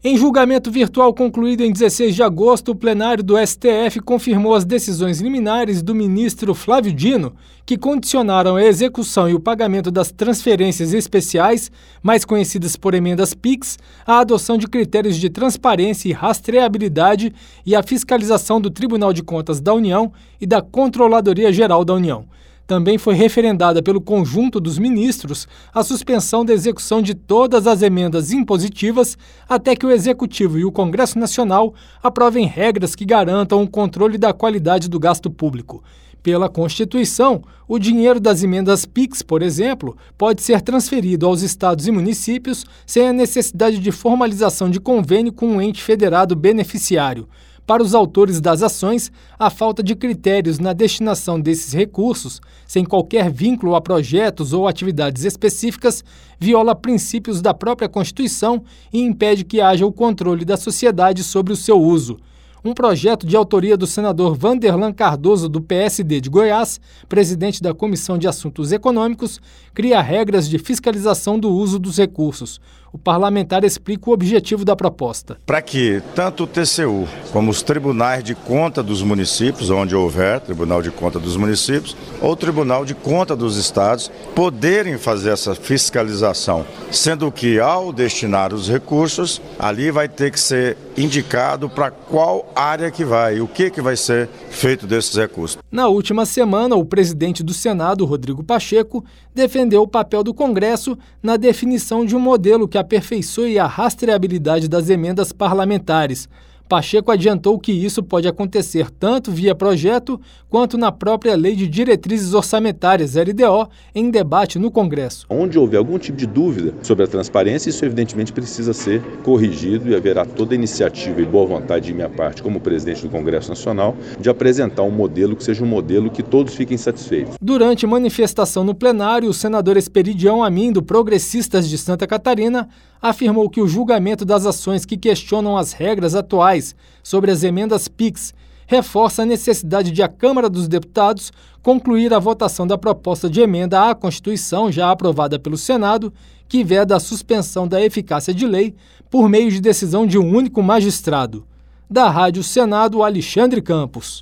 Em julgamento virtual concluído em 16 de agosto, o plenário do STF confirmou as decisões liminares do ministro Flávio Dino, que condicionaram a execução e o pagamento das transferências especiais, mais conhecidas por emendas PIX, à adoção de critérios de transparência e rastreabilidade e à fiscalização do Tribunal de Contas da União e da Controladoria Geral da União. Também foi referendada pelo conjunto dos ministros a suspensão da execução de todas as emendas impositivas até que o Executivo e o Congresso Nacional aprovem regras que garantam o controle da qualidade do gasto público. Pela Constituição, o dinheiro das emendas PIX, por exemplo, pode ser transferido aos estados e municípios sem a necessidade de formalização de convênio com um ente federado beneficiário. Para os autores das ações, a falta de critérios na destinação desses recursos, sem qualquer vínculo a projetos ou atividades específicas, viola princípios da própria Constituição e impede que haja o controle da sociedade sobre o seu uso. Um projeto de autoria do senador Vanderlan Cardoso, do PSD de Goiás, presidente da Comissão de Assuntos Econômicos, cria regras de fiscalização do uso dos recursos. O parlamentar explica o objetivo da proposta. Para que tanto o TCU como os tribunais de conta dos municípios, onde houver Tribunal de Conta dos Municípios, ou Tribunal de Conta dos Estados, poderem fazer essa fiscalização, sendo que ao destinar os recursos, ali vai ter que ser indicado para qual área que vai, o que vai ser feito desses recursos. Na última semana, o presidente do Senado, Rodrigo Pacheco, defendeu o papel do Congresso na definição de um modelo que aperfeiçoe a rastreabilidade das emendas parlamentares. Pacheco adiantou que isso pode acontecer tanto via projeto quanto na própria Lei de Diretrizes Orçamentárias, LDO, em debate no Congresso. Onde houver algum tipo de dúvida sobre a transparência, isso evidentemente precisa ser corrigido e haverá toda a iniciativa e boa vontade de minha parte, como presidente do Congresso Nacional, de apresentar um modelo que seja um modelo que todos fiquem satisfeitos. Durante manifestação no plenário, o senador Esperidião Amin, do Progressistas de Santa Catarina, afirmou que o julgamento das ações que questionam as regras atuais sobre as emendas PIX reforça a necessidade de a Câmara dos Deputados concluir a votação da proposta de emenda à Constituição já aprovada pelo Senado, que veda a suspensão da eficácia de lei por meio de decisão de um único magistrado. Da Rádio Senado, Alexandre Campos.